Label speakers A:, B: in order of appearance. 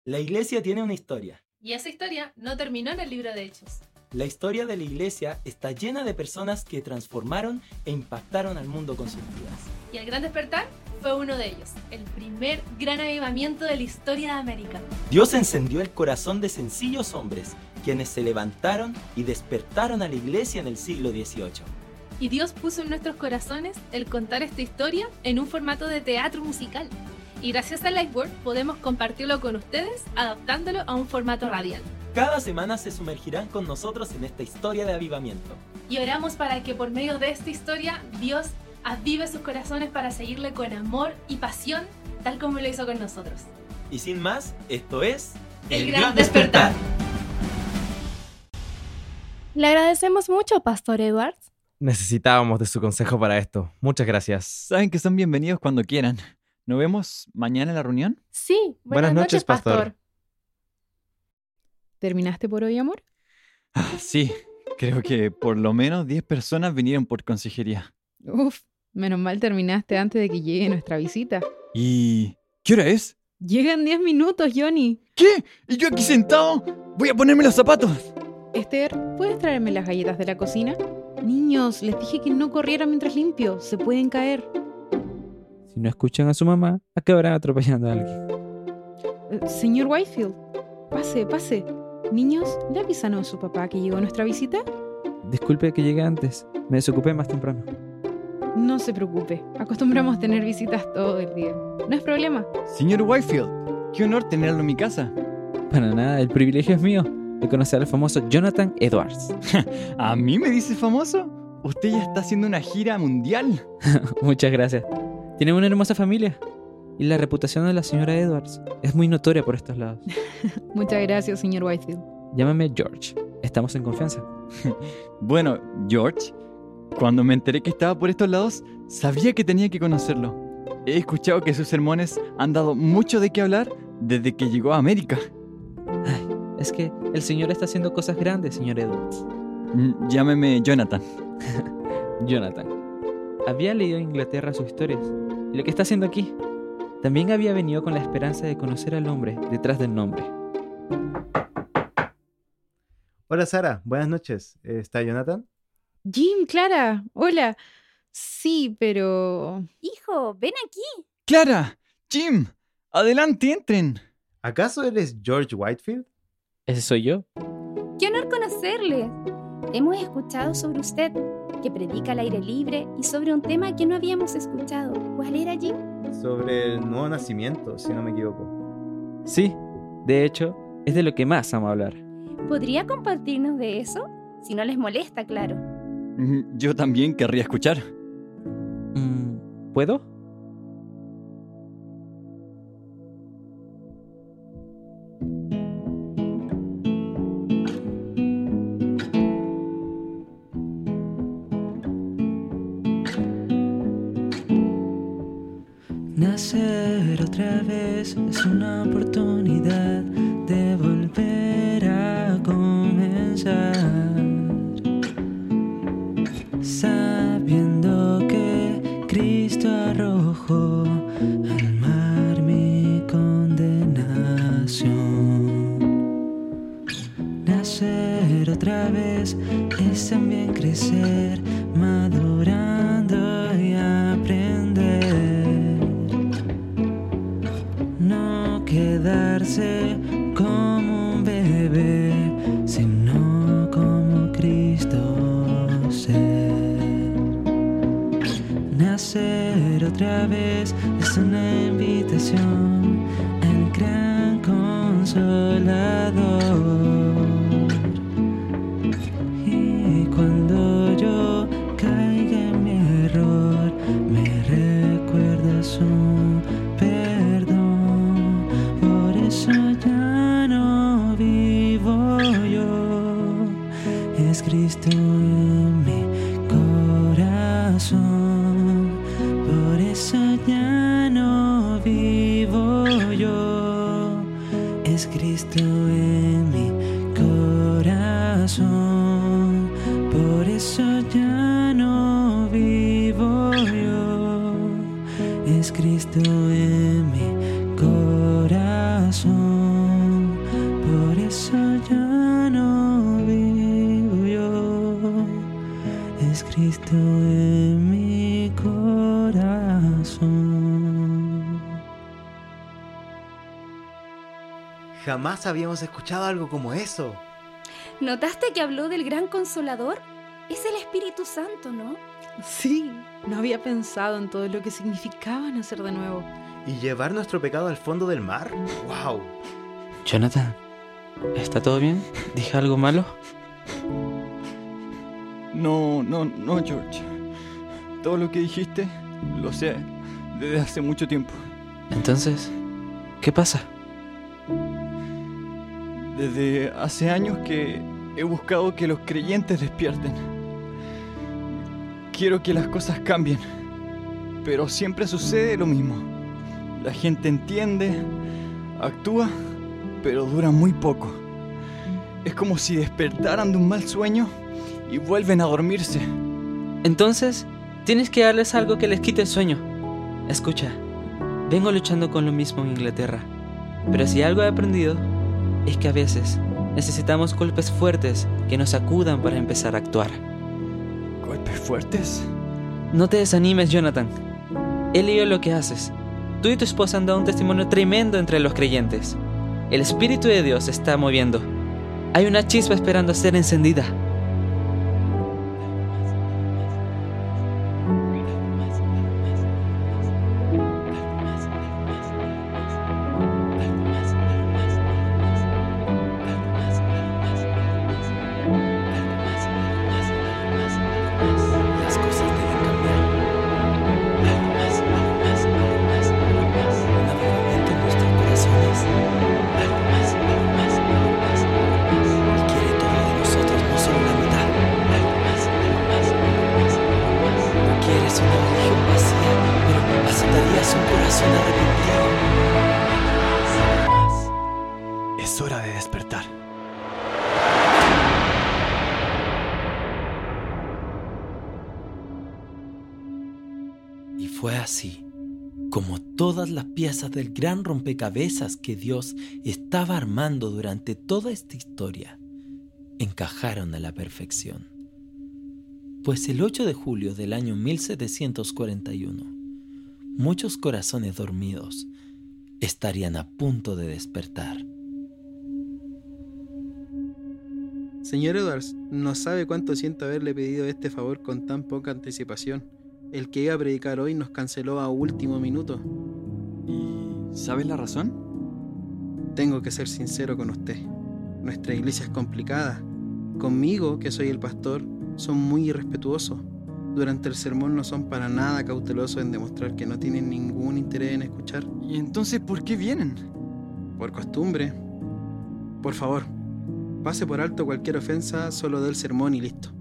A: La iglesia tiene una historia.
B: Y esa historia no terminó en el libro de Hechos.
A: La historia de la iglesia está llena de personas que transformaron e impactaron al mundo con sus vidas.
B: Y el Gran Despertar fue uno de ellos, el primer gran avivamiento de la historia de América.
A: Dios encendió el corazón de sencillos hombres, quienes se levantaron y despertaron a la iglesia en el siglo XVIII.
B: Y Dios puso en nuestros corazones el contar esta historia en un formato de teatro musical. Y gracias a Liveword podemos compartirlo con ustedes, adaptándolo a un formato radial.
A: Cada semana se sumergirán con nosotros en esta historia de avivamiento.
B: Y oramos para que por medio de esta historia, Dios avive sus corazones para seguirle con amor y pasión, tal como lo hizo con nosotros.
A: Y sin más, esto es...
B: El Gran Despertar.
C: Le agradecemos mucho, Pastor Edwards.
D: Necesitábamos de su consejo para esto. Muchas gracias.
E: Saben que son bienvenidos cuando quieran. ¿Nos vemos mañana en la reunión?
C: Sí,
D: Buenas noches, pastor.
C: ¿Terminaste por hoy, amor?
E: Sí, creo que por lo menos 10 personas vinieron por consejería.
C: Uf, menos mal terminaste antes de que llegue nuestra visita.
E: ¿Y qué hora es?
C: Llegan 10 minutos, Johnny.
E: ¿Qué? ¿Y yo aquí sentado? Voy a ponerme los zapatos.
C: Esther, ¿puedes traerme las galletas de la cocina? Niños, les dije que no corrieran mientras limpio. Se pueden caer.
F: Si no escuchan a su mamá, acabarán atropellando a alguien.
C: Señor Whitefield, pase. Niños, ¿le avisan a su papá que llegó nuestra visita?
F: Disculpe que llegué antes. Me desocupé más temprano.
C: No se preocupe. Acostumbramos tener visitas todo el día. No es problema.
E: Señor Whitefield, qué honor tenerlo en mi casa.
F: Para nada, el privilegio es mío de conocer al famoso Jonathan Edwards.
E: ¿A mí me dice famoso? Usted ya está haciendo una gira mundial.
F: Muchas gracias. Tiene una hermosa familia. Y la reputación de la señora Edwards es muy notoria por estos lados.
C: Muchas gracias, señor Whitefield.
F: Llámame George. Estamos en confianza.
E: Bueno, George, cuando me enteré que estaba por estos lados, sabía que tenía que conocerlo. He escuchado que sus sermones han dado mucho de qué hablar desde que llegó a América.
F: Ay, es que el señor está haciendo cosas grandes, señor Edwards.
E: Llámeme Jonathan.
F: Jonathan. Había leído en Inglaterra sus historias y lo que está haciendo aquí. También había venido con la esperanza de conocer al hombre detrás del nombre.
G: Hola Sara, buenas noches. ¿Está Jonathan?
C: Jim, Clara, hola. Sí, pero...
H: Hijo, ven aquí.
E: ¡Clara! ¡Jim! ¡Adelante, entren!
G: ¿Acaso eres George Whitefield?
F: ¿Ese soy yo?
H: ¡Qué honor conocerle! Hemos escuchado sobre usted, que predica al aire libre y sobre un tema que no habíamos escuchado. ¿Cuál era, Jim?
G: Sobre el nuevo nacimiento, si no me equivoco.
F: Sí, de hecho, es de lo que más amo hablar.
H: ¿Podría compartirnos de eso? Si no les molesta, claro.
E: Yo también querría escuchar.
F: ¿Puedo?
I: Nacer otra vez es una oportunidad de volver a comenzar, sabiendo que Cristo arrojó al mar mi condenación. Nacer otra vez es también crecer, madurando y aprender. Quedarse como un bebé, sino como Cristo ser. Nacer otra vez es una invitación al gran Consolador. Y cuando yo caiga en mi error, me recuerda su eso ya no vivo yo, es Cristo en mi corazón. Por eso ya no vivo yo, es Cristo en mi corazón. Por eso ya no vivo yo, es Cristo en mi corazón. eso ya no vivo yo, es Cristo en mi corazón.
G: Jamás habíamos escuchado algo como eso.
H: ¿Notaste que habló del gran consolador? Es el Espíritu Santo, ¿no?
C: Sí, no había pensado en todo lo que significaba nacer de nuevo.
G: ¿Y llevar nuestro pecado al fondo del mar? ¡Wow!
F: Jonathan, ¿está todo bien? ¿Dije algo malo?
E: No, George. Todo lo que dijiste lo sé desde hace mucho tiempo.
F: Entonces, ¿qué pasa?
E: Desde hace años que he buscado que los creyentes despierten. Quiero que las cosas cambien, pero siempre sucede lo mismo. La gente entiende, actúa, pero dura muy poco. Es como si despertaran de un mal sueño y vuelven a dormirse.
F: Entonces, tienes que darles algo que les quite el sueño. Escucha, vengo luchando con lo mismo en Inglaterra, pero si algo he aprendido es que a veces necesitamos golpes fuertes que nos sacudan para empezar a actuar.
E: ¿Golpes fuertes?
F: No te desanimes, Jonathan. He leído lo que haces. Tú y tu esposa han dado un testimonio tremendo entre los creyentes. El Espíritu de Dios se está moviendo. Hay una chispa esperando ser encendida.
A: Las cosas deben cambiar. Un avivamiento en nuestros corazones. Y quiere todo de nosotros, no solo la mitad. No quieres una religión vacía, pero aceptarías un corazón arrepentido. Es hora de despertar. Y fue así, como todas las piezas del gran rompecabezas que Dios estaba armando durante toda esta historia, encajaron a la perfección. Pues el 8 de julio del año 1741, muchos corazones dormidos estarían a punto de despertar.
J: Señor Edwards, no sabe cuánto siento haberle pedido este favor con tan poca anticipación. El que iba a predicar hoy nos canceló a último minuto.
E: ¿Y sabes la razón?
J: Tengo que ser sincero con usted. Nuestra iglesia es complicada. Conmigo, que soy el pastor, son muy irrespetuosos. Durante el sermón no son para nada cautelosos en demostrar que no tienen ningún interés en escuchar.
E: ¿Y entonces por qué vienen?
J: Por costumbre. Por favor, pase por alto cualquier ofensa, solo dé el sermón y listo.